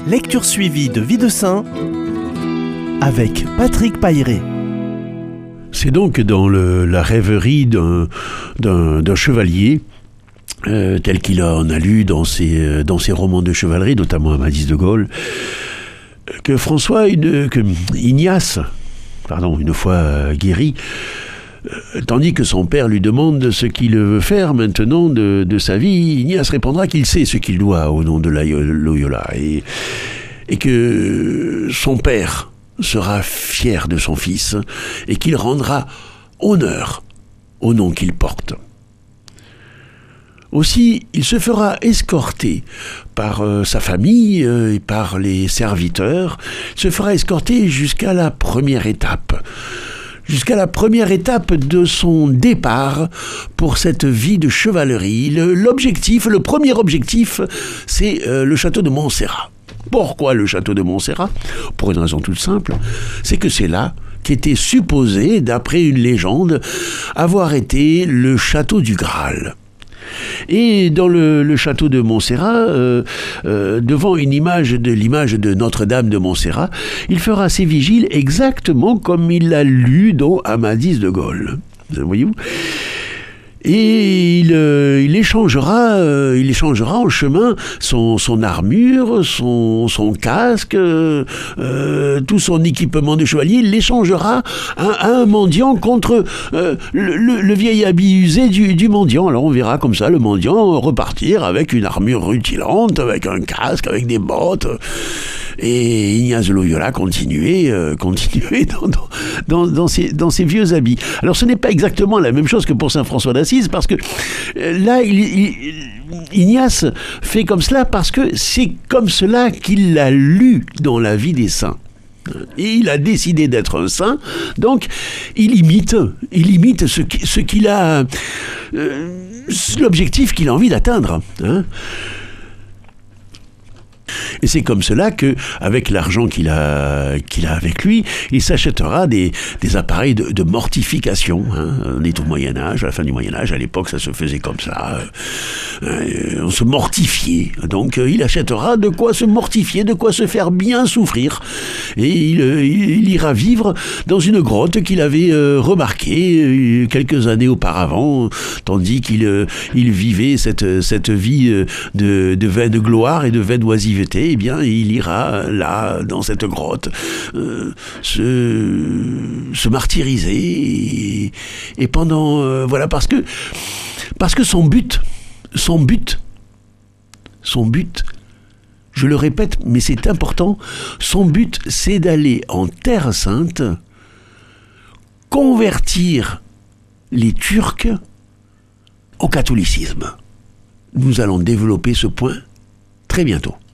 Lecture suivie de Vie de Saint avec Patrick Pailleret. C'est donc dans la rêverie d'un chevalier, tel qu'il en a lu dans ses romans de chevalerie, notamment Amadis de Gaulle, que Ignace, une fois guéri, tandis que son père lui demande ce qu'il veut faire maintenant de sa vie, Ignace répondra qu'il sait ce qu'il doit au nom de Loyola et que son père sera fier de son fils et qu'il rendra honneur au nom qu'il porte. Aussi, il se fera escorter par sa famille et par les serviteurs, se fera escorter jusqu'à la première étape de son départ pour cette vie de chevalerie. Le premier objectif, c'est le château de Montserrat. Pourquoi le château de Montserrat ? Pour une raison toute simple, c'est que c'est là qu'était supposé, d'après une légende, avoir été le château du Graal. Et dans le château de Montserrat, devant l'image de Notre-Dame de Montserrat, il fera ses vigiles exactement comme il l'a lu dans Amadis de Gaulle. Voyez-vous ? Et il échangera en chemin son armure, son casque, tout son équipement de chevalier. Il l'échangera à un mendiant contre le vieil habit usé du mendiant. Alors on verra comme ça le mendiant repartir avec une armure rutilante, avec un casque, avec des bottes. Et Ignace de Loyola continuer dans ses vieux habits. Alors ce n'est pas exactement la même chose que pour saint François d'Assise, parce que là, Ignace fait comme cela parce que c'est comme cela qu'il l'a lu dans la vie des saints. Et il a décidé d'être un saint, donc il imite ce qu'il a, l'objectif qu'il a envie d'atteindre. Et c'est comme cela que, avec l'argent qu'il a avec lui, il s'achètera des appareils de mortification. On est au Moyen-Âge, à la fin du Moyen-Âge, à l'époque ça se faisait comme ça. On se mortifiait. Donc il achètera de quoi se mortifier, de quoi se faire bien souffrir. Et il ira vivre dans une grotte qu'il avait remarquée quelques années auparavant, tandis qu'il vivait cette vie de vaine gloire et de vaine oisiveté. Eh bien, il ira là, dans cette grotte, se martyriser et pendant parce que son but, je le répète, mais c'est important, son but, c'est d'aller en Terre Sainte, convertir les Turcs au catholicisme. Nous allons développer ce point très bientôt.